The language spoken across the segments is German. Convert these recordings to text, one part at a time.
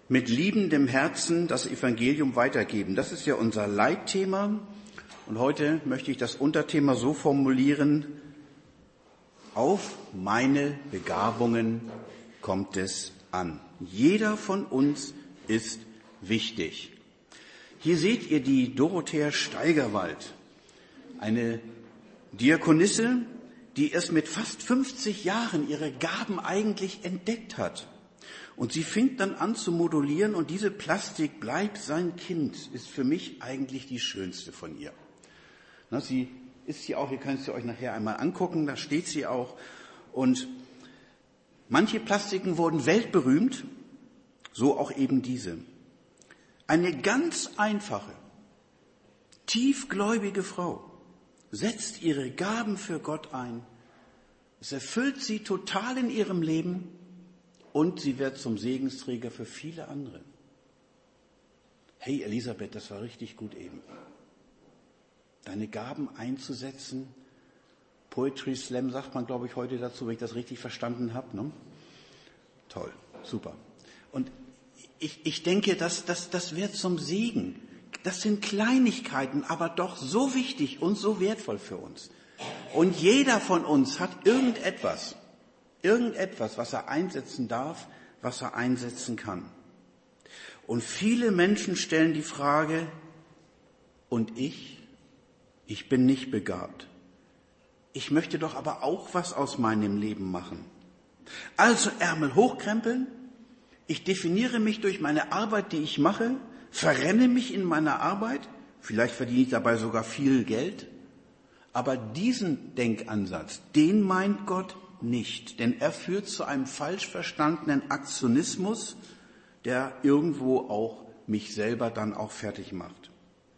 mit liebendem Herzen das Evangelium weitergeben. Das ist ja unser Leitthema. Und heute möchte ich das Unterthema so formulieren: Auf meine Begabungen kommt es an. Jeder von uns ist wichtig. Hier seht ihr die Dorothea Steigerwald, eine Diakonisse, die erst mit fast 50 Jahren ihre Gaben eigentlich entdeckt hat. Und sie fängt dann an zu modulieren, und diese Plastik bleibt sein Kind, ist für mich eigentlich die schönste von ihr. Na, sie ist hier auch, ihr könnt sie euch nachher einmal angucken, da steht sie auch. Und manche Plastiken wurden weltberühmt, so auch eben diese. Eine ganz einfache, tiefgläubige Frau setzt ihre Gaben für Gott ein. Es erfüllt sie total in ihrem Leben und sie wird zum Segensträger für viele andere. Hey Elisabeth, das war richtig gut eben. Deine Gaben einzusetzen. Poetry Slam sagt man, glaube ich, heute dazu, wenn ich das richtig verstanden habe. Ne? Toll, super. Und ich denke, das wird zum Segen. Das sind Kleinigkeiten, aber doch so wichtig und so wertvoll für uns. Und jeder von uns hat irgendetwas, was er einsetzen darf, was er einsetzen kann. Und viele Menschen stellen die Frage: Und ich? Ich bin nicht begabt. Ich möchte doch aber auch was aus meinem Leben machen. Also Ärmel hochkrempeln. Ich definiere mich durch meine Arbeit, die ich mache, verrenne mich in meiner Arbeit. Vielleicht verdiene ich dabei sogar viel Geld. Aber diesen Denkansatz, den meint Gott nicht. Denn er führt zu einem falsch verstandenen Aktionismus, der irgendwo auch mich selber dann auch fertig macht.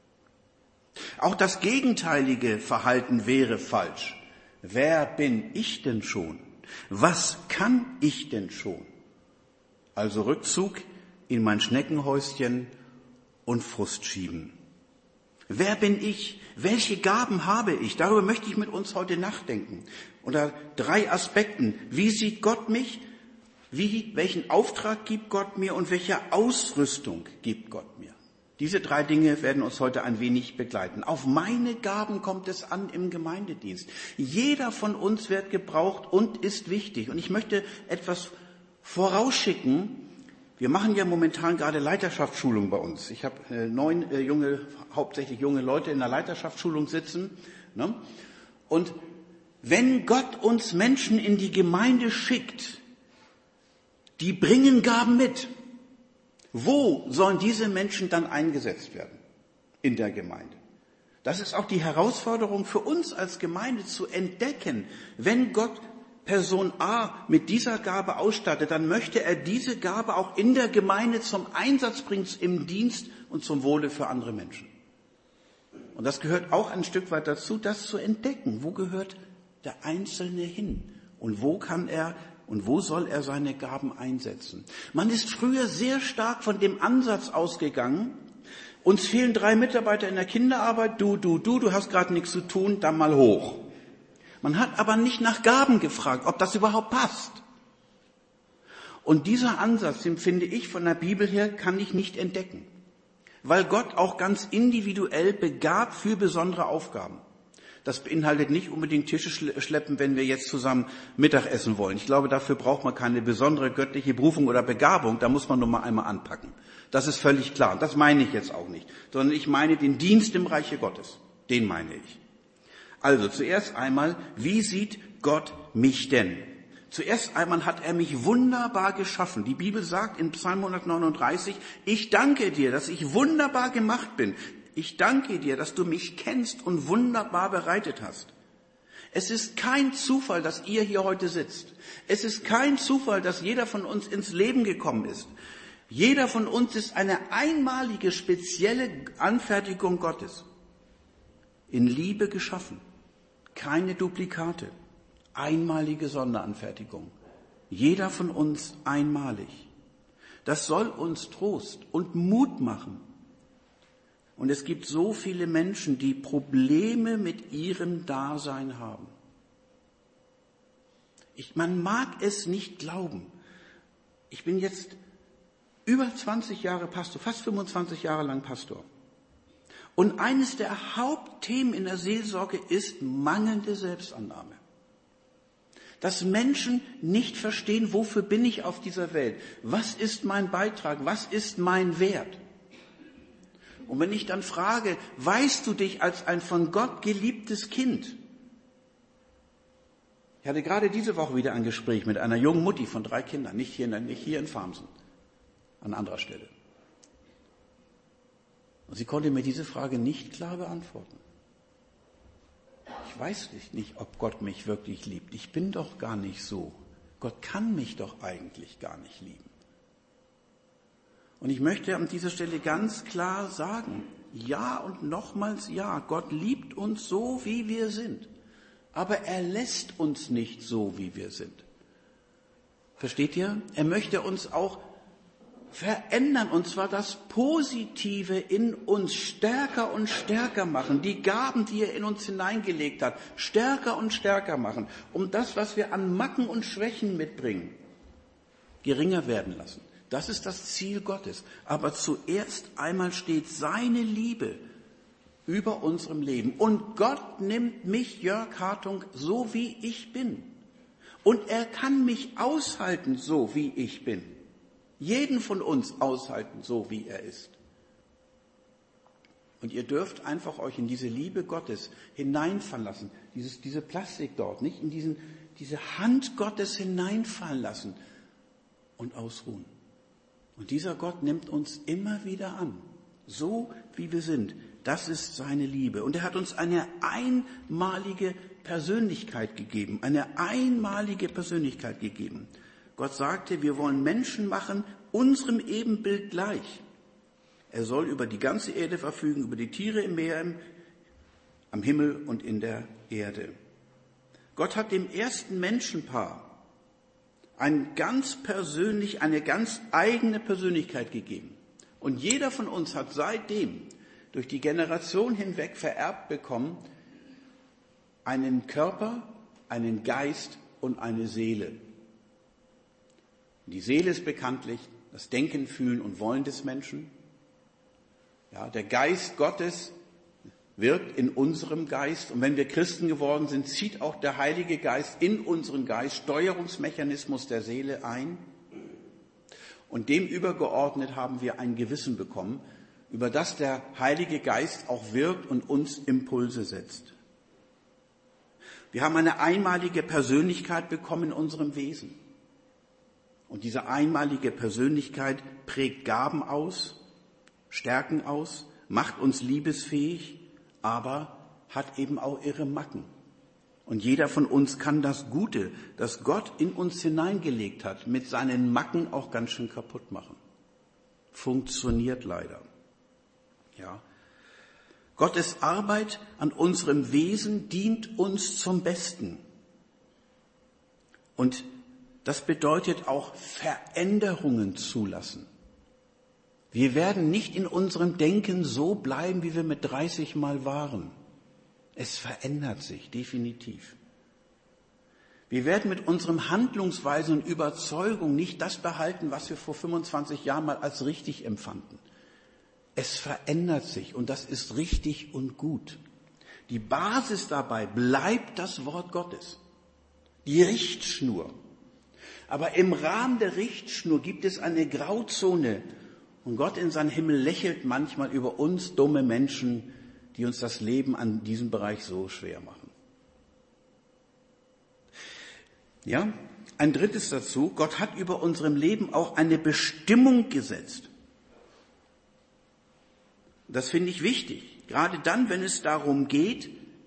Auch das gegenteilige Verhalten wäre falsch. Wer bin ich denn schon? Was kann ich denn schon? Also Rückzug in mein Schneckenhäuschen und Frust schieben. Wer bin ich? Welche Gaben habe ich? Darüber möchte ich mit uns heute nachdenken. Unter 3 Aspekten. Wie sieht Gott mich? Welchen Auftrag gibt Gott mir und welche Ausrüstung gibt Gott mir? Diese 3 Dinge werden uns heute ein wenig begleiten. Auf meine Gaben kommt es an im Gemeindedienst. Jeder von uns wird gebraucht und ist wichtig. Und ich möchte etwas vorausschicken. Wir machen ja momentan gerade Leiterschaftsschulung bei uns. Ich habe 9 hauptsächlich junge Leute in der Leiterschaftsschulung sitzen. Ne? Und wenn Gott uns Menschen in die Gemeinde schickt, die bringen Gaben mit. Wo sollen diese Menschen dann eingesetzt werden? In der Gemeinde. Das ist auch die Herausforderung für uns als Gemeinde zu entdecken. Wenn Gott Person A mit dieser Gabe ausstattet, dann möchte er diese Gabe auch in der Gemeinde zum Einsatz bringen, im Dienst und zum Wohle für andere Menschen. Und das gehört auch ein Stück weit dazu, das zu entdecken. Wo gehört der Einzelne hin? Und wo kann er und wo soll er seine Gaben einsetzen? Man ist früher sehr stark von dem Ansatz ausgegangen: Uns fehlen 3 Mitarbeiter in der Kinderarbeit, du hast gerade nichts zu tun, dann mal hoch. Man hat aber nicht nach Gaben gefragt, ob das überhaupt passt. Und dieser Ansatz, den finde ich von der Bibel her, kann ich nicht entdecken. Weil Gott auch ganz individuell begabt für besondere Aufgaben. Das beinhaltet nicht unbedingt Tische schleppen, wenn wir jetzt zusammen Mittag essen wollen. Ich glaube, dafür braucht man keine besondere göttliche Berufung oder Begabung. Da muss man nur mal einmal anpacken. Das ist völlig klar. Und das meine ich jetzt auch nicht. Sondern ich meine den Dienst im Reiche Gottes. Den meine ich. Also zuerst einmal, wie sieht Gott mich denn? Zuerst einmal hat er mich wunderbar geschaffen. Die Bibel sagt in Psalm 139, ich danke dir, dass ich wunderbar gemacht bin. Ich danke dir, dass du mich kennst und wunderbar bereitet hast. Es ist kein Zufall, dass ihr hier heute sitzt. Es ist kein Zufall, dass jeder von uns ins Leben gekommen ist. Jeder von uns ist eine einmalige, spezielle Anfertigung Gottes. In Liebe geschaffen. Keine Duplikate. Einmalige Sonderanfertigung. Jeder von uns einmalig. Das soll uns Trost und Mut machen. Und es gibt so viele Menschen, die Probleme mit ihrem Dasein haben. Man mag es nicht glauben. Ich bin jetzt Über 20 Jahre Pastor, fast 25 Jahre lang Pastor. Und eines der Hauptthemen in der Seelsorge ist mangelnde Selbstannahme. Dass Menschen nicht verstehen, wofür bin ich auf dieser Welt? Was ist mein Beitrag? Was ist mein Wert? Und wenn ich dann frage, weißt du dich als ein von Gott geliebtes Kind? Ich hatte gerade diese Woche wieder ein Gespräch mit einer jungen Mutti von 3 Kindern, nicht hier in Farmsen, an anderer Stelle. Und sie konnte mir diese Frage nicht klar beantworten. Ich weiß nicht, ob Gott mich wirklich liebt. Ich bin doch gar nicht so. Gott kann mich doch eigentlich gar nicht lieben. Und ich möchte an dieser Stelle ganz klar sagen, ja und nochmals ja, Gott liebt uns so, wie wir sind. Aber er lässt uns nicht so, wie wir sind. Versteht ihr? Er möchte uns auch verändern, und zwar das Positive in uns stärker und stärker machen. Die Gaben, die er in uns hineingelegt hat, stärker und stärker machen. Um das, was wir an Macken und Schwächen mitbringen, geringer werden lassen. Das ist das Ziel Gottes. Aber zuerst einmal steht seine Liebe über unserem Leben. Und Gott nimmt mich, Jörg Hartung, so wie ich bin. Und er kann mich aushalten, so wie ich bin. Jeden von uns aushalten, so wie er ist. Und ihr dürft einfach euch in diese Liebe Gottes hineinfallen lassen. Diese Plastik dort, nicht in diese Hand Gottes hineinfallen lassen und ausruhen. Und dieser Gott nimmt uns immer wieder an, so wie wir sind. Das ist seine Liebe. Und er hat uns eine einmalige Persönlichkeit gegeben, Gott sagte, wir wollen Menschen machen, unserem Ebenbild gleich. Er soll über die ganze Erde verfügen, über die Tiere im Meer, am Himmel und in der Erde. Gott hat dem ersten Menschenpaar eine ganz eigene Persönlichkeit gegeben. Und jeder von uns hat seitdem durch die Generation hinweg vererbt bekommen einen Körper, einen Geist und eine Seele. Die Seele ist bekanntlich das Denken, Fühlen und Wollen des Menschen. Ja, der Geist Gottes wirkt in unserem Geist. Und wenn wir Christen geworden sind, zieht auch der Heilige Geist in unseren Geist, Steuerungsmechanismus der Seele ein. Und dem übergeordnet haben wir ein Gewissen bekommen, über das der Heilige Geist auch wirkt und uns Impulse setzt. Wir haben eine einmalige Persönlichkeit bekommen in unserem Wesen. Und diese einmalige Persönlichkeit prägt Gaben aus, Stärken aus, macht uns liebesfähig, aber hat eben auch ihre Macken. Und jeder von uns kann das Gute, das Gott in uns hineingelegt hat, mit seinen Macken auch ganz schön kaputt machen. Funktioniert leider. Ja. Gottes Arbeit an unserem Wesen dient uns zum Besten. Und das bedeutet auch Veränderungen zulassen. Wir werden nicht in unserem Denken so bleiben, wie wir mit 30 Mal waren. Es verändert sich definitiv. Wir werden mit unseren Handlungsweisen und Überzeugungen nicht das behalten, was wir vor 25 Jahren mal als richtig empfanden. Es verändert sich und das ist richtig und gut. Die Basis dabei bleibt das Wort Gottes, die Richtschnur. Aber im Rahmen der Richtschnur gibt es eine Grauzone. Und Gott in seinem Himmel lächelt manchmal über uns dumme Menschen, die uns das Leben an diesem Bereich so schwer machen. Ja, ein drittes dazu. Gott hat über unserem Leben auch eine Bestimmung gesetzt. Das finde ich wichtig. Gerade dann, wenn es darum geht,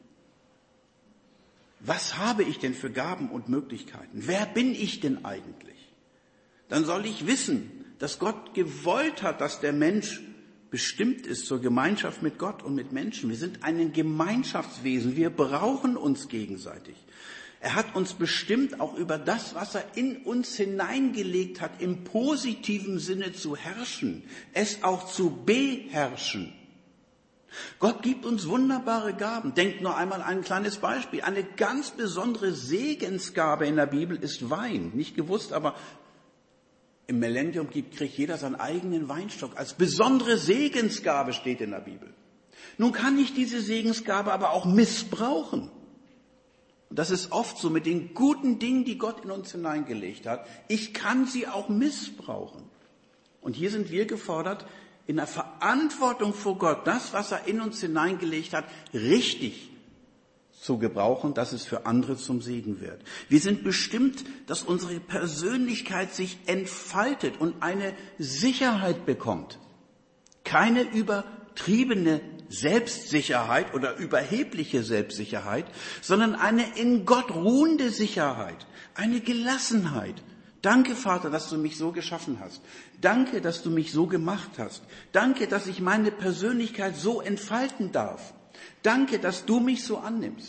was habe ich denn für Gaben und Möglichkeiten? Wer bin ich denn eigentlich? Dann soll ich wissen, dass Gott gewollt hat, dass der Mensch bestimmt ist zur Gemeinschaft mit Gott und mit Menschen. Wir sind ein Gemeinschaftswesen. Wir brauchen uns gegenseitig. Er hat uns bestimmt, auch über das, was er in uns hineingelegt hat, im positiven Sinne zu herrschen, es auch zu beherrschen. Gott gibt uns wunderbare Gaben. Denkt nur einmal an ein kleines Beispiel. Eine ganz besondere Segensgabe in der Bibel ist Wein. Nicht gewusst, aber im Millennium gibt, kriegt jeder seinen eigenen Weinstock. Als besondere Segensgabe steht in der Bibel. Nun kann ich diese Segensgabe aber auch missbrauchen. Und das ist oft so mit den guten Dingen, die Gott in uns hineingelegt hat. Ich kann sie auch missbrauchen. Und hier sind wir gefordert, in der Verantwortung vor Gott, das, was er in uns hineingelegt hat, richtig zu gebrauchen, dass es für andere zum Segen wird. Wir sind bestimmt, dass unsere Persönlichkeit sich entfaltet und eine Sicherheit bekommt. Keine übertriebene Selbstsicherheit oder überhebliche Selbstsicherheit, sondern eine in Gott ruhende Sicherheit, eine Gelassenheit. Danke, Vater, dass du mich so geschaffen hast. Danke, dass du mich so gemacht hast. Danke, dass ich meine Persönlichkeit so entfalten darf. Danke, dass du mich so annimmst.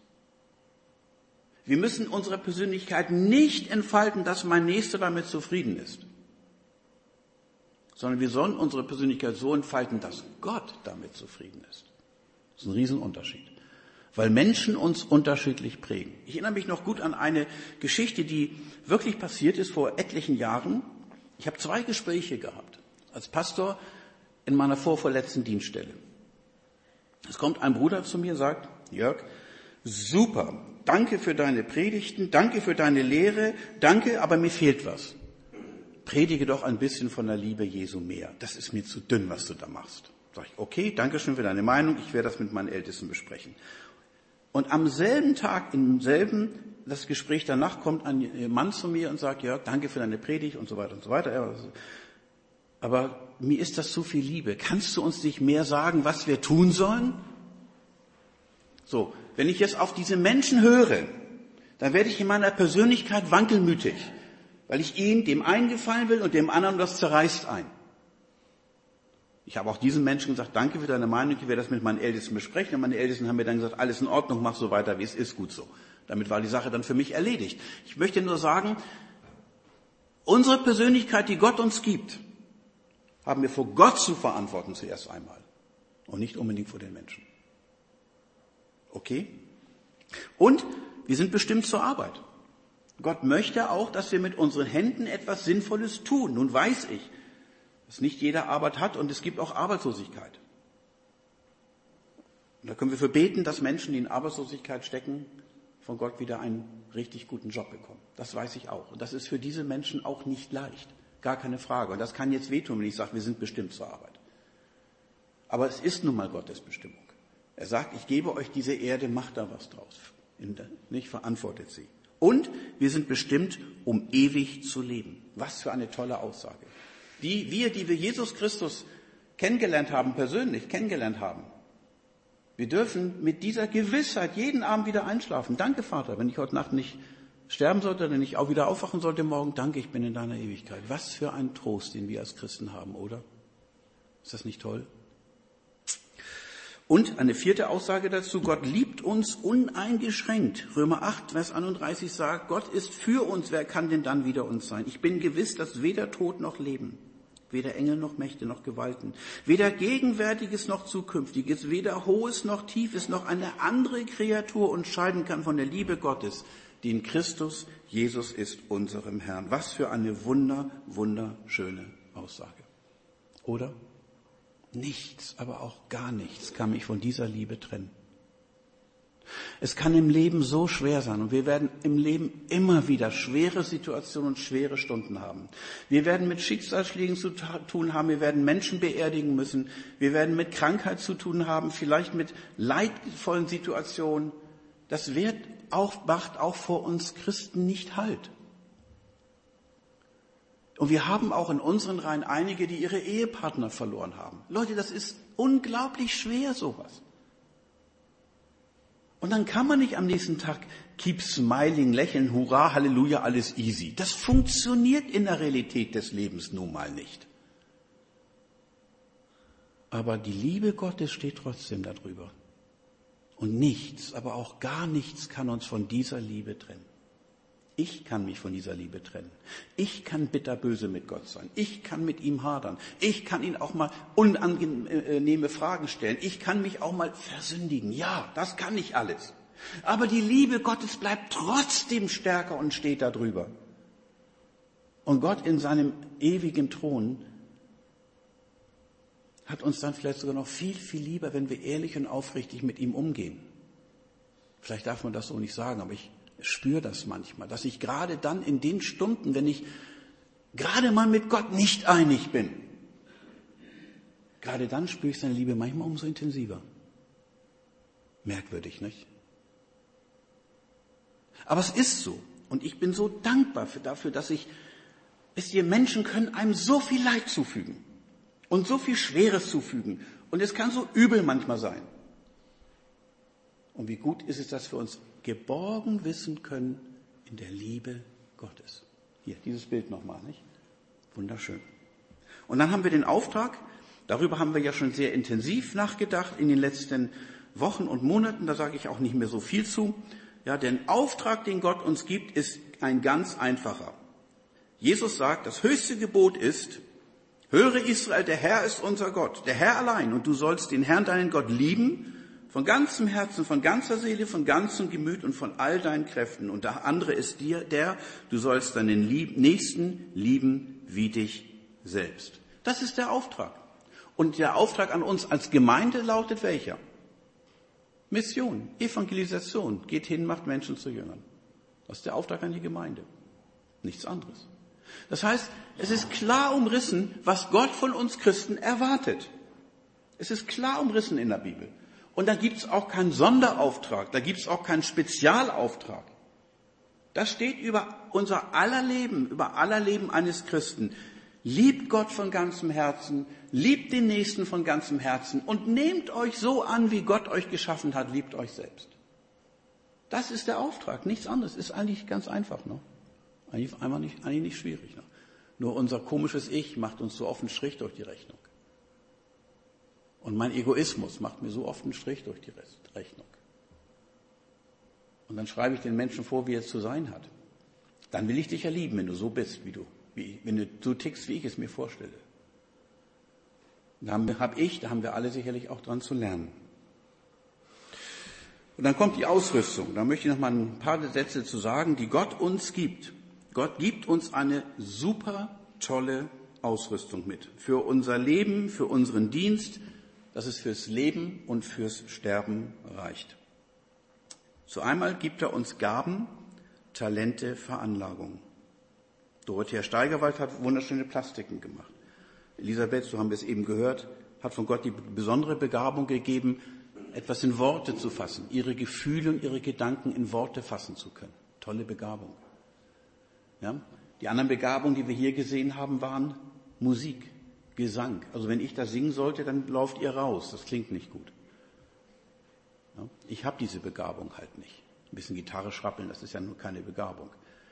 Wir müssen unsere Persönlichkeit nicht entfalten, dass mein Nächster damit zufrieden ist, sondern wir sollen unsere Persönlichkeit so entfalten, dass Gott damit zufrieden ist. Das ist ein Riesenunterschied, weil Menschen uns unterschiedlich prägen. Ich erinnere mich noch gut an eine Geschichte, die wirklich passiert ist vor etlichen Jahren. Ich habe 2 Gespräche gehabt als Pastor in meiner vorvorletzten Dienststelle. Es kommt ein Bruder zu mir und sagt, Jörg, super, danke für deine Predigten, danke für deine Lehre, danke, aber mir fehlt was. Predige doch ein bisschen von der Liebe Jesu mehr. Das ist mir zu dünn, was du da machst. Sag ich, okay, danke schön für deine Meinung, ich werde das mit meinen Ältesten besprechen. Und am selben Tag, das Gespräch danach, kommt ein Mann zu mir und sagt, Jörg, danke für deine Predigt und so weiter und so weiter. Aber mir ist das zu viel Liebe. Kannst du uns nicht mehr sagen, was wir tun sollen? So, wenn ich jetzt auf diese Menschen höre, dann werde ich in meiner Persönlichkeit wankelmütig, weil ich dem einen gefallen will und dem anderen das zerreißt ein. Ich habe auch diesen Menschen gesagt, danke für deine Meinung, ich werde das mit meinen Ältesten besprechen. Und meine Ältesten haben mir dann gesagt, alles in Ordnung, mach so weiter, wie es ist, gut so. Damit war die Sache dann für mich erledigt. Ich möchte nur sagen, unsere Persönlichkeit, die Gott uns gibt, haben wir vor Gott zu verantworten zuerst einmal und nicht unbedingt vor den Menschen. Okay? Und wir sind bestimmt zur Arbeit. Gott möchte auch, dass wir mit unseren Händen etwas Sinnvolles tun. Nun weiß ich, dass nicht jeder Arbeit hat und es gibt auch Arbeitslosigkeit. Und da können wir für beten, dass Menschen, die in Arbeitslosigkeit stecken, von Gott wieder einen richtig guten Job bekommen. Das weiß ich auch. Und das ist für diese Menschen auch nicht leicht. Gar keine Frage. Und das kann jetzt wehtun, wenn ich sage, wir sind bestimmt zur Arbeit. Aber es ist nun mal Gottes Bestimmung. Er sagt, ich gebe euch diese Erde, macht da was draus. Nicht verantwortet sie. Und wir sind bestimmt, um ewig zu leben. Was für eine tolle Aussage. Die wir Jesus Christus kennengelernt haben, persönlich kennengelernt haben, wir dürfen mit dieser Gewissheit jeden Abend wieder einschlafen. Danke, Vater, wenn ich heute Nacht nicht sterben sollte, wenn ich auch wieder aufwachen sollte morgen, danke, ich bin in deiner Ewigkeit. Was für ein Trost, den wir als Christen haben, oder? Ist das nicht toll? Und eine 4. Aussage dazu, Gott liebt uns uneingeschränkt. Römer 8, Vers 31 sagt, Gott ist für uns, wer kann denn dann wider uns sein? Ich bin gewiss, dass weder Tod noch Leben, weder Engel noch Mächte noch Gewalten, weder Gegenwärtiges noch Zukünftiges, weder Hohes noch Tiefes noch eine andere Kreatur uns scheiden kann von der Liebe Gottes, die in Christus Jesus ist, unserem Herrn. Was für eine wunderschöne Aussage. Oder? Nichts, aber auch gar nichts kann mich von dieser Liebe trennen. Es kann im Leben so schwer sein und wir werden im Leben immer wieder schwere Situationen und schwere Stunden haben. Wir werden mit Schicksalsschlägen zu tun haben, wir werden Menschen beerdigen müssen, wir werden mit Krankheit zu tun haben, vielleicht mit leidvollen Situationen. Das macht auch vor uns Christen nicht Halt. Und wir haben auch in unseren Reihen einige, die ihre Ehepartner verloren haben. Leute, das ist unglaublich schwer, sowas. Und dann kann man nicht am nächsten Tag keep smiling, lächeln, hurra, Halleluja, alles easy. Das funktioniert in der Realität des Lebens nun mal nicht. Aber die Liebe Gottes steht trotzdem darüber. Und nichts, aber auch gar nichts kann uns von dieser Liebe trennen. Ich kann mich von dieser Liebe trennen. Ich kann bitterböse mit Gott sein. Ich kann mit ihm hadern. Ich kann ihn auch mal unangenehme Fragen stellen. Ich kann mich auch mal versündigen. Ja, das kann ich alles. Aber die Liebe Gottes bleibt trotzdem stärker und steht da drüber. Und Gott in seinem ewigen Thron hat uns dann vielleicht sogar noch viel, viel lieber, wenn wir ehrlich und aufrichtig mit ihm umgehen. Vielleicht darf man das so nicht sagen, aber ich spüre das manchmal, dass ich gerade dann in den Stunden, wenn ich gerade mal mit Gott nicht einig bin, gerade dann spüre ich seine Liebe manchmal umso intensiver. Merkwürdig, nicht? Aber es ist so. Und ich bin so dankbar dafür, dass wisst ihr, Menschen können einem so viel Leid zufügen und so viel Schweres zufügen. Und es kann so übel manchmal sein. Und wie gut ist es, dass wir uns geborgen wissen können in der Liebe Gottes. Hier, dieses Bild nochmal, nicht? Wunderschön. Und dann haben wir den Auftrag, darüber haben wir ja schon sehr intensiv nachgedacht in den letzten Wochen und Monaten, da sage ich auch nicht mehr so viel zu. Ja, den Auftrag, den Gott uns gibt, ist ein ganz einfacher. Jesus sagt, das höchste Gebot ist, höre Israel, der Herr ist unser Gott, der Herr allein, und du sollst den Herrn, deinen Gott, lieben, von ganzem Herzen, von ganzer Seele, von ganzem Gemüt und von all deinen Kräften. Und der andere ist du sollst deinen Nächsten lieben wie dich selbst. Das ist der Auftrag. Und der Auftrag an uns als Gemeinde lautet welcher? Mission, Evangelisation. Geht hin, macht Menschen zu Jüngern. Das ist der Auftrag an die Gemeinde. Nichts anderes. Das heißt, es ist klar umrissen, was Gott von uns Christen erwartet. Es ist klar umrissen in der Bibel. Und da gibt es auch keinen Sonderauftrag, da gibt es auch keinen Spezialauftrag. Das steht über unser aller Leben eines Christen. Liebt Gott von ganzem Herzen, liebt den Nächsten von ganzem Herzen und nehmt euch so an, wie Gott euch geschaffen hat, liebt euch selbst. Das ist der Auftrag, nichts anderes. Ist eigentlich ganz einfach, ne? Eigentlich nicht schwierig. Ne? Nur unser komisches Ich macht uns so oft einen Strich durch die Rechnung. Und mein Egoismus macht mir so oft einen Strich durch die Rechnung. Und dann schreibe ich den Menschen vor, wie er zu sein hat. Dann will ich dich ja lieben, wenn du so bist, wenn du so tickst, wie ich es mir vorstelle. Da haben wir alle sicherlich auch dran zu lernen. Und dann kommt die Ausrüstung. Da möchte ich noch mal ein paar Sätze zu sagen, die Gott uns gibt. Gott gibt uns eine super tolle Ausrüstung mit. Für unser Leben, für unseren Dienst, dass es fürs Leben und fürs Sterben reicht. So einmal gibt er uns Gaben, Talente, Veranlagungen. Dorothea Steigerwald hat wunderschöne Plastiken gemacht. Elisabeth, so haben wir es eben gehört, hat von Gott die besondere Begabung gegeben, etwas in Worte zu fassen, ihre Gefühle und ihre Gedanken in Worte fassen zu können. Tolle Begabung. Ja? Die anderen Begabungen, die wir hier gesehen haben, waren Musik, Gesang. Also wenn ich das singen sollte, dann lauft ihr raus. Das klingt nicht gut. Ja? Ich habe diese Begabung halt nicht. Ein bisschen Gitarre schrappeln, das ist ja nur keine Begabung.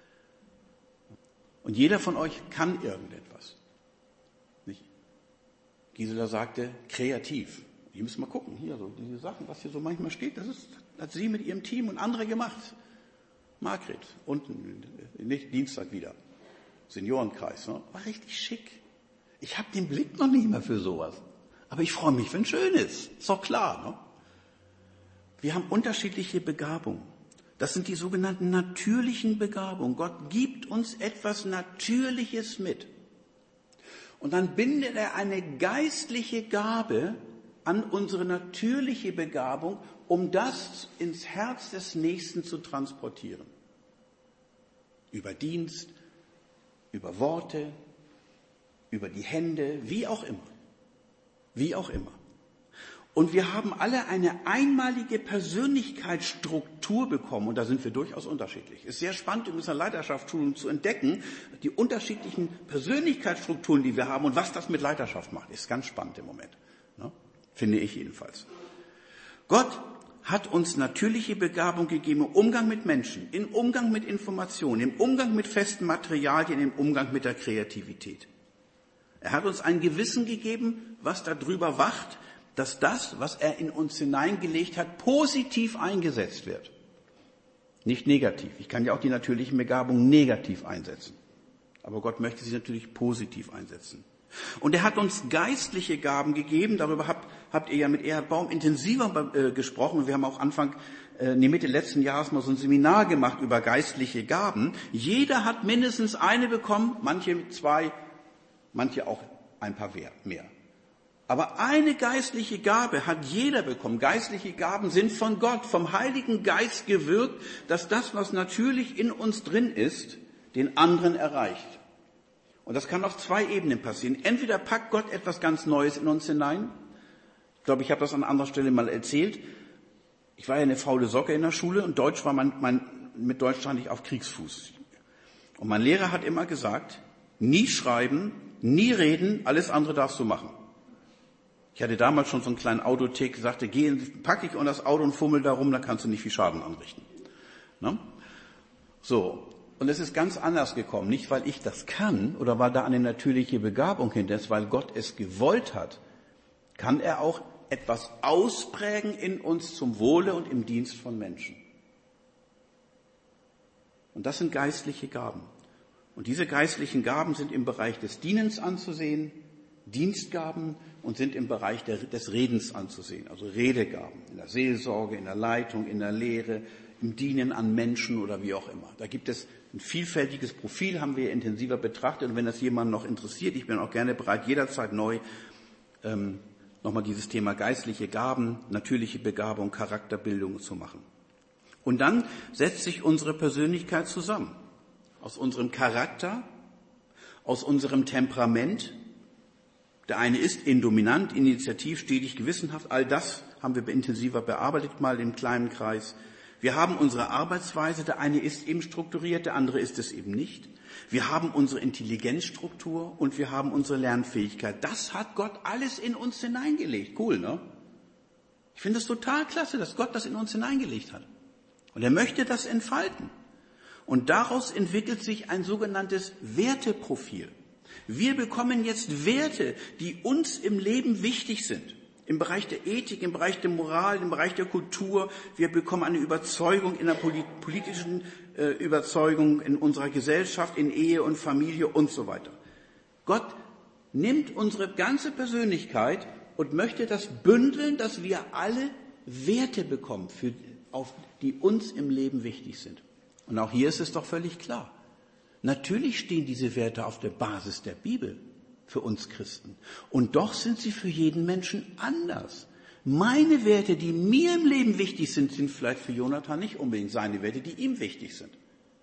Und jeder von euch kann irgendetwas. Nicht? Gisela sagte, kreativ. Ihr müsst mal gucken, hier so diese Sachen, was hier so manchmal steht, das hat sie mit ihrem Team und andere gemacht. Margret, unten, nicht Dienstag wieder. Seniorenkreis, ne? War richtig schick. Ich habe den Blick noch nicht mehr für sowas. Aber ich freue mich, wenn es schön ist. Ist doch klar, ne? Wir haben unterschiedliche Begabungen. Das sind die sogenannten natürlichen Begabungen. Gott gibt uns etwas Natürliches mit. Und dann bindet er eine geistliche Gabe an unsere natürliche Begabung, um das ins Herz des Nächsten zu transportieren. Über Dienst, über Worte, über die Hände, wie auch immer. Wie auch immer. Und wir haben alle eine einmalige Persönlichkeitsstruktur bekommen und da sind wir durchaus unterschiedlich. Es ist sehr spannend, in unserer Leiterschaftsschulung zu entdecken, die unterschiedlichen Persönlichkeitsstrukturen, die wir haben und was das mit Leiterschaft macht. Ist ganz spannend im Moment, ne? Finde ich jedenfalls. Gott hat uns natürliche Begabung gegeben im Umgang mit Menschen, im Umgang mit Informationen, im Umgang mit festen Materialien, im Umgang mit der Kreativität. Er hat uns ein Gewissen gegeben, was darüber wacht, dass das, was er in uns hineingelegt hat, positiv eingesetzt wird. Nicht negativ. Ich kann ja auch die natürlichen Begabungen negativ einsetzen. Aber Gott möchte sie natürlich positiv einsetzen. Und er hat uns geistliche Gaben gegeben. Darüber habt ihr ja mit Erhard Baum intensiver gesprochen. Wir haben auch Anfang Mitte letzten Jahres mal so ein Seminar gemacht über geistliche Gaben. Jeder hat mindestens eine bekommen, manche 2, manche auch ein paar mehr. Aber eine geistliche Gabe hat jeder bekommen. Geistliche Gaben sind von Gott, vom Heiligen Geist gewirkt, dass das, was natürlich in uns drin ist, den anderen erreicht. Und das kann auf 2 Ebenen passieren. Entweder packt Gott etwas ganz Neues in uns hinein. Ich glaube, ich habe das an anderer Stelle mal erzählt. Ich war ja eine faule Socke in der Schule und Deutsch war mit Deutsch stand ich auf Kriegsfuß. Und mein Lehrer hat immer gesagt, nie schreiben, nie reden, alles andere darfst du machen. Ich hatte damals schon so einen kleinen Autotick, sagte, pack dich unter das Auto und fummel da rum, da kannst du nicht viel Schaden anrichten. Ne? So. Und es ist ganz anders gekommen. Nicht, weil ich das kann oder weil da eine natürliche Begabung hinter ist, weil Gott es gewollt hat, kann er auch etwas ausprägen in uns zum Wohle und im Dienst von Menschen. Und das sind geistliche Gaben. Und diese geistlichen Gaben sind im Bereich des Dienens anzusehen, Dienstgaben, und sind im Bereich des Redens anzusehen, also Redegaben, in der Seelsorge, in der Leitung, in der Lehre, im Dienen an Menschen oder wie auch immer. Da gibt es ein vielfältiges Profil, haben wir intensiver betrachtet. Und wenn das jemand noch interessiert, ich bin auch gerne bereit, jederzeit neu nochmal dieses Thema geistliche Gaben, natürliche Begabung, Charakterbildung zu machen. Und dann setzt sich unsere Persönlichkeit zusammen. Aus unserem Charakter, aus unserem Temperament. Der eine ist indominant, initiativ, stetig, gewissenhaft. All das haben wir intensiver bearbeitet, mal im kleinen Kreis. Wir haben unsere Arbeitsweise. Der eine ist eben strukturiert, der andere ist es eben nicht. Wir haben unsere Intelligenzstruktur und wir haben unsere Lernfähigkeit. Das hat Gott alles in uns hineingelegt. Cool, ne? Ich finde es total klasse, dass Gott das in uns hineingelegt hat. Und er möchte das entfalten. Und daraus entwickelt sich ein sogenanntes Werteprofil. Wir bekommen jetzt Werte, die uns im Leben wichtig sind. Im Bereich der Ethik, im Bereich der Moral, im Bereich der Kultur. Wir bekommen eine Überzeugung in der politischen Überzeugung in unserer Gesellschaft, in Ehe und Familie und so weiter. Gott nimmt unsere ganze Persönlichkeit und möchte das bündeln, dass wir alle Werte bekommen, die uns im Leben wichtig sind. Und auch hier ist es doch völlig klar. Natürlich stehen diese Werte auf der Basis der Bibel für uns Christen. Und doch sind sie für jeden Menschen anders. Meine Werte, die mir im Leben wichtig sind, sind vielleicht für Jonathan nicht unbedingt seine Werte, die ihm wichtig sind.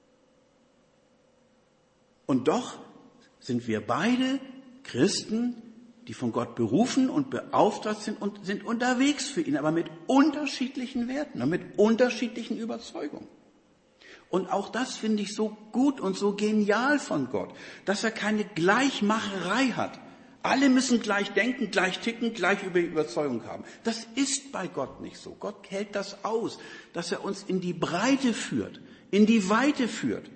Und doch sind wir beide Christen, die von Gott berufen und beauftragt sind und sind unterwegs für ihn, aber mit unterschiedlichen Werten und mit unterschiedlichen Überzeugungen. Und auch das finde ich so gut und so genial von Gott, dass er keine Gleichmacherei hat. Alle müssen gleich denken, gleich ticken, gleich Überzeugung haben. Das ist bei Gott nicht so. Gott hält das aus, dass er uns in die Breite führt, in die Weite führt.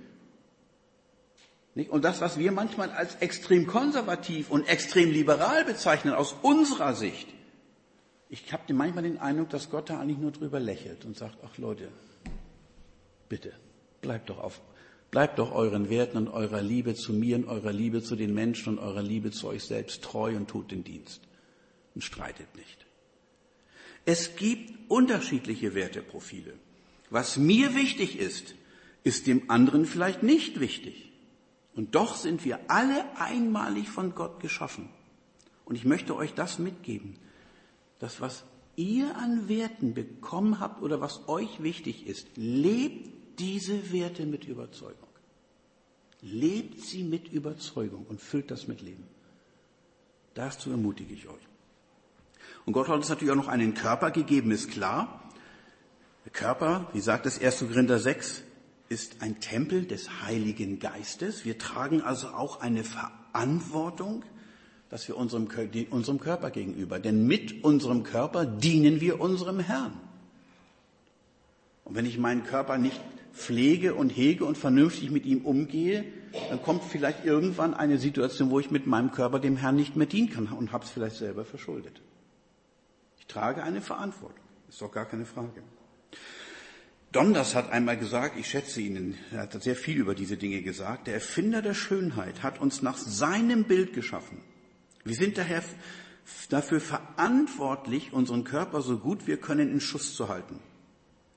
Und das, was wir manchmal als extrem konservativ und extrem liberal bezeichnen, aus unserer Sicht, ich habe manchmal den Eindruck, dass Gott da eigentlich nur drüber lächelt und sagt, ach Leute, bitte. Bleibt doch euren Werten und eurer Liebe zu mir und eurer Liebe zu den Menschen und eurer Liebe zu euch selbst treu und tut den Dienst. Und streitet nicht. Es gibt unterschiedliche Werteprofile. Was mir wichtig ist, ist dem anderen vielleicht nicht wichtig. Und doch sind wir alle einmalig von Gott geschaffen. Und ich möchte euch das mitgeben. Das, was ihr an Werten bekommen habt oder was euch wichtig ist, lebt diese Werte mit Überzeugung. Lebt sie mit Überzeugung und füllt das mit Leben. Dazu ermutige ich euch. Und Gott hat uns natürlich auch noch einen Körper gegeben, ist klar. Der Körper, wie sagt es 1. Korinther 6, ist ein Tempel des Heiligen Geistes. Wir tragen also auch eine Verantwortung, dass wir unserem Körper gegenüber, denn mit unserem Körper dienen wir unserem Herrn. Und wenn ich meinen Körper nicht pflege und hege und vernünftig mit ihm umgehe, dann kommt vielleicht irgendwann eine Situation, wo ich mit meinem Körper dem Herrn nicht mehr dienen kann und habe es vielleicht selber verschuldet. Ich trage eine Verantwortung, ist doch gar keine Frage. Donders hat einmal gesagt, ich schätze ihn, er hat sehr viel über diese Dinge gesagt, der Erfinder der Schönheit hat uns nach seinem Bild geschaffen. Wir sind daher dafür verantwortlich, unseren Körper so gut wir können in Schuss zu halten.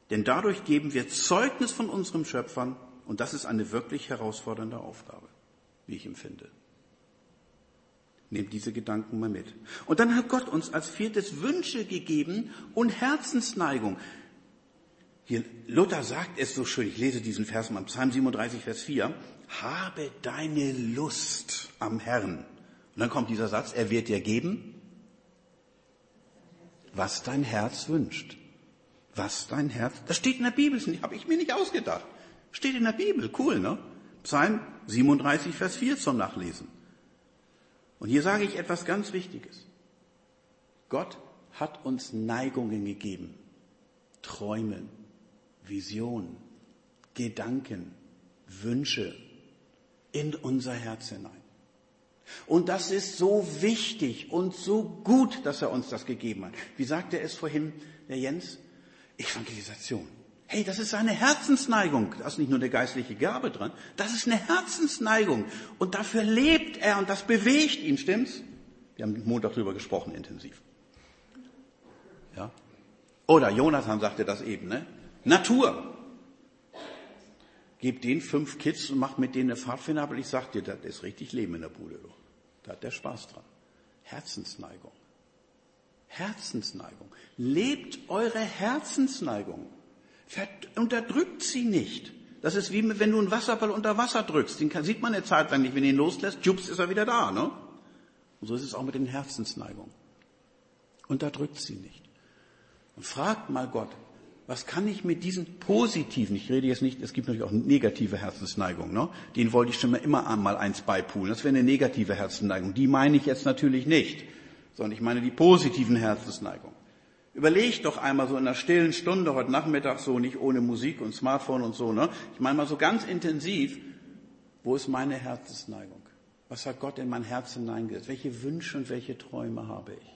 Denn dadurch geben wir Zeugnis von unserem Schöpfern und das ist eine wirklich herausfordernde Aufgabe, wie ich empfinde. Nehmt diese Gedanken mal mit. Und dann hat Gott uns als viertes Wünsche gegeben und Herzensneigung. Hier, Luther sagt es so schön, ich lese diesen Vers mal, Psalm 37, Vers 4, habe deine Lust am Herrn. Und dann kommt dieser Satz, er wird dir geben, was dein Herz wünscht. Was dein Herz, das steht in der Bibel, das habe ich mir nicht ausgedacht. Steht in der Bibel, cool, ne? Psalm 37, Vers 4 zum Nachlesen. Und hier sage ich etwas ganz Wichtiges. Gott hat uns Neigungen gegeben, Träume, Visionen, Gedanken, Wünsche in unser Herz hinein. Und das ist so wichtig und so gut, dass er uns das gegeben hat. Wie sagte es vorhin der Jens? Evangelisation. Hey, das ist eine Herzensneigung. Da ist nicht nur eine geistliche Gabe dran. Das ist eine Herzensneigung. Und dafür lebt er und das bewegt ihn, stimmt's? Wir haben Montag darüber gesprochen, intensiv. Ja? Oder Jonathan sagte das eben, ne? Natur. Gebt denen 5 Kids und macht mit denen eine Pfadfinder, aber ich sag dir, das ist richtig Leben in der Bude. Da hat der Spaß dran. Herzensneigung. Herzensneigung. Lebt eure Herzensneigung. Unterdrückt sie nicht. Das ist wie wenn du einen Wasserball unter Wasser drückst. Den sieht man eine Zeit lang nicht. Wenn du ihn loslässt, jups, ist er wieder da. Ne? Und so ist es auch mit den Herzensneigungen. Unterdrückt sie nicht. Und fragt mal Gott, was kann ich mit diesen positiven, ich rede jetzt nicht, es gibt natürlich auch negative Herzensneigungen, ne? Denen wollte ich schon mal immer einmal eins beipulen. Das wäre eine negative Herzensneigung. Die meine ich jetzt natürlich nicht, sondern ich meine die positiven Herzensneigungen. Überlegt doch einmal so in einer stillen Stunde heute Nachmittag, so nicht ohne Musik und Smartphone und so, ne? Ich meine mal so ganz intensiv, wo ist meine Herzensneigung? Was hat Gott in mein Herz hineingesetzt? Welche Wünsche und welche Träume habe ich?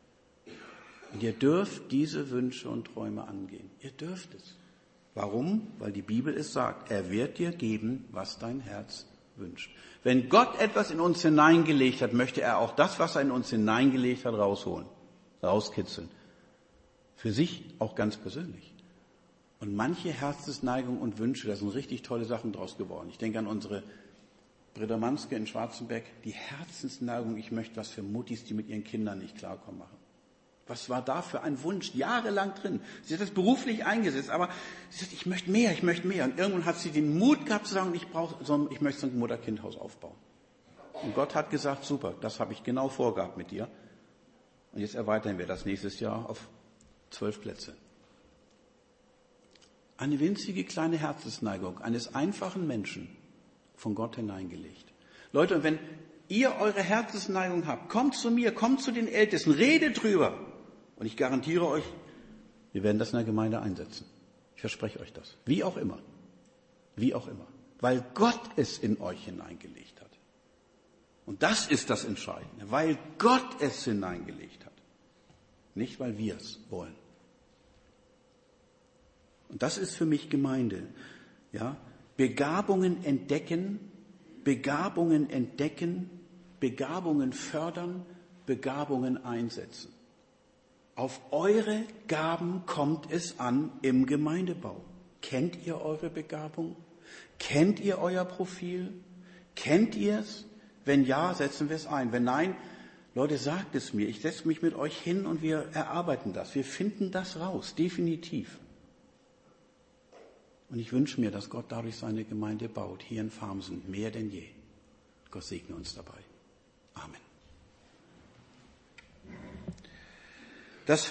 Und ihr dürft diese Wünsche und Träume angehen. Ihr dürft es. Warum? Weil die Bibel es sagt. Er wird dir geben, was dein Herz wünscht. Wenn Gott etwas in uns hineingelegt hat, möchte er auch das, was er in uns hineingelegt hat, rausholen, rauskitzeln. Für sich auch ganz persönlich. Und manche Herzensneigungen und Wünsche, da sind richtig tolle Sachen draus geworden. Ich denke an unsere Britta Manske in Schwarzenbeck. Die Herzensneigung, ich möchte was für Muttis, die mit ihren Kindern nicht klarkommen, machen. Was war da für ein Wunsch, jahrelang drin. Sie hat das beruflich eingesetzt, aber sie sagt, ich möchte mehr. Und irgendwann hat sie den Mut gehabt zu sagen, ich möchte so ein Mutter-Kind-Haus aufbauen. Und Gott hat gesagt, super, das habe ich genau vorgehabt mit dir. Und jetzt erweitern wir das nächstes Jahr auf 12 Plätze. Eine winzige kleine Herzensneigung eines einfachen Menschen von Gott hineingelegt. Leute, und wenn ihr eure Herzensneigung habt, kommt zu mir, kommt zu den Ältesten, redet drüber. Und ich garantiere euch, wir werden das in der Gemeinde einsetzen. Ich verspreche euch das. Wie auch immer. Wie auch immer. Weil Gott es in euch hineingelegt hat. Und das ist das Entscheidende. Weil Gott es hineingelegt hat. Nicht, weil wir es wollen. Und das ist für mich Gemeinde. Ja? Begabungen entdecken, Begabungen fördern, Begabungen einsetzen. Auf eure Gaben kommt es an im Gemeindebau. Kennt ihr eure Begabung? Kennt ihr euer Profil? Kennt ihr es? Wenn ja, setzen wir es ein. Wenn nein, Leute, sagt es mir. Ich setze mich mit euch hin und wir erarbeiten das. Wir finden das raus, definitiv. Und ich wünsche mir, dass Gott dadurch seine Gemeinde baut, hier in Farmsen, mehr denn je. Gott segne uns dabei. Amen.